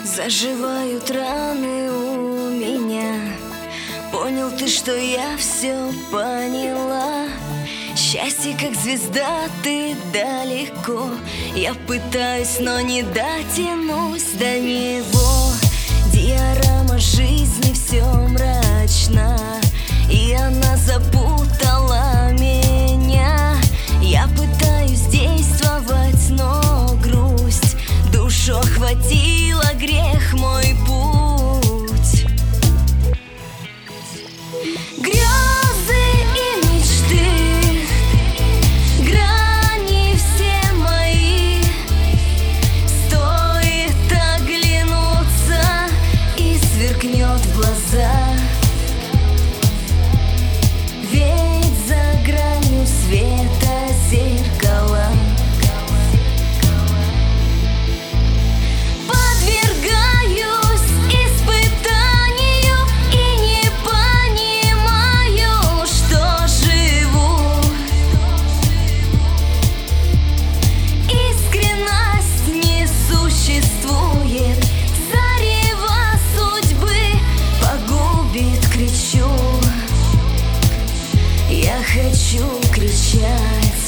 Заживают раны у меня. Понял ты, что я все поняла. Счастье, как звезда, ты далеко. Я пытаюсь, но не дотянусь до него. Диорама жизни все мрачно, и она запутала меня. Я пытаюсь действовать, но грусть душу охватила, грех мой путь. Грезы и мечты, грани все мои. Стоит оглянуться, и сверкнет в глаза. Ведь за гранью света зеркала. Хочу кричать,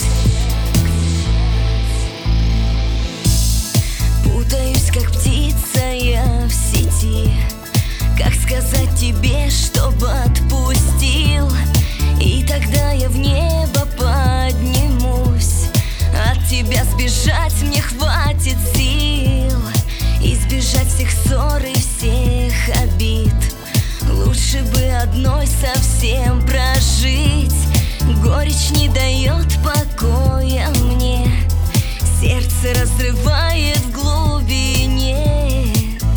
путаюсь, как птица я в сети. Как сказать тебе, чтобы отпустил? И тогда я в небо поднимусь. От тебя сбежать мне хватит сил. Избежать всех ссор и всех обид. Лучше бы одной совсем прожить. Горечь не дает покоя мне, сердце разрывает в глубине.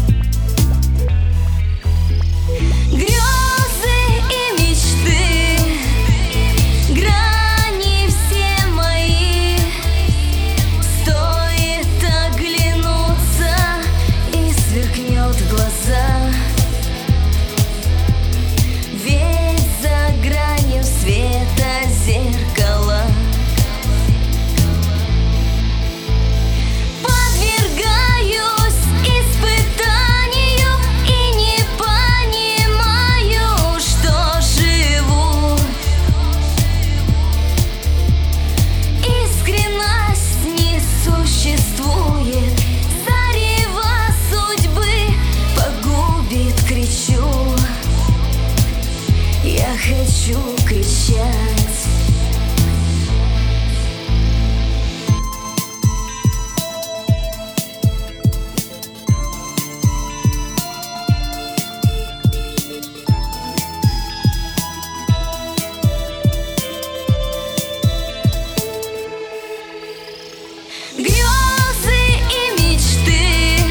Грезы и мечты, грани все мои. Стоит оглянуться, и сверкнет в глаза. Ведь за гранью света зеркала. Подвергаюсь испытанию и не понимаю, что живу. Искренность не существует. Зарево судьбы погубит, кричу. Я хочу кричать. Грезы и мечты,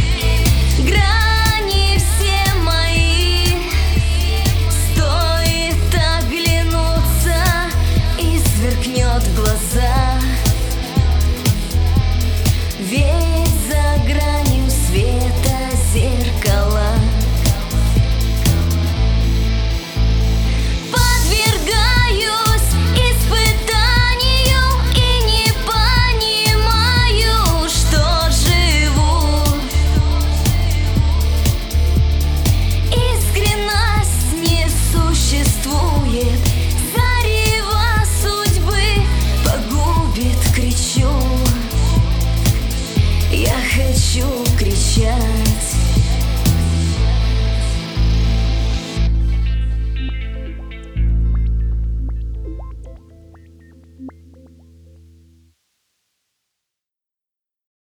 грани все мои. Стоит оглянуться, и сверкнет в глаза.